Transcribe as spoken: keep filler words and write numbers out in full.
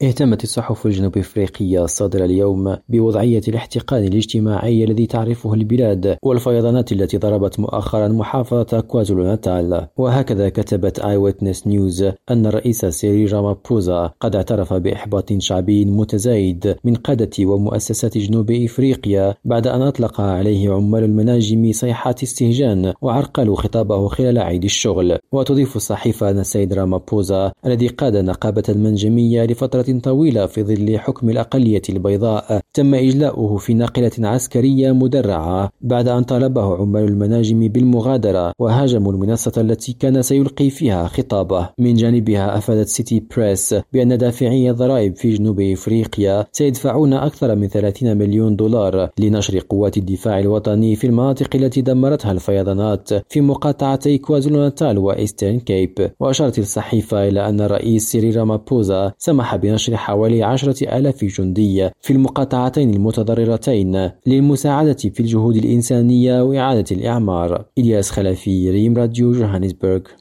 اهتمت الصحف الجنوب أفريقية الصادرة اليوم بوضعية الاحتقان الاجتماعي الذي تعرفه البلاد والفيضانات التي ضربت مؤخرا محافظة كوازولو ناتال. وهكذا كتبت آي ويتنس نيوز أن الرئيس سيريل رامابوزا قد اعترف بإحباط شعبي متزايد من قادة ومؤسسات جنوب أفريقيا بعد أن أطلق عليه عمال المناجم صيحات استهجان وعرقلوا خطابه خلال عيد الشغل. وتضيف الصحيفة أن السيد رامابوزا الذي قاد نقابة المنجمية لفترة طويلة في ظل حكم الأقلية البيضاء تم إجلاؤه في ناقلة عسكرية مدرعة بعد أن طالبه عمال المناجم بالمغادرة وهاجموا المنصة التي كان سيلقي فيها خطابه. من جانبها أفادت سيتي بريس بأن دافعي الضرائب في جنوب إفريقيا سيدفعون أكثر من ثلاثين مليون دولار لنشر قوات الدفاع الوطني في المناطق التي دمرتها الفيضانات في مقاطعتي كوازولو ناتال وإيسترن كيب. وأشارت الصحيفة إلى أن الرئيس سيريل رامابوزا سمح بنشر حوالي عشرة آلاف جندي في المقاطعتين المتضررتين للمساعدة في الجهود الإنسانية وإعادة الإعمار. إلياس خلفي، ريم راديو، جوهانسبرغ.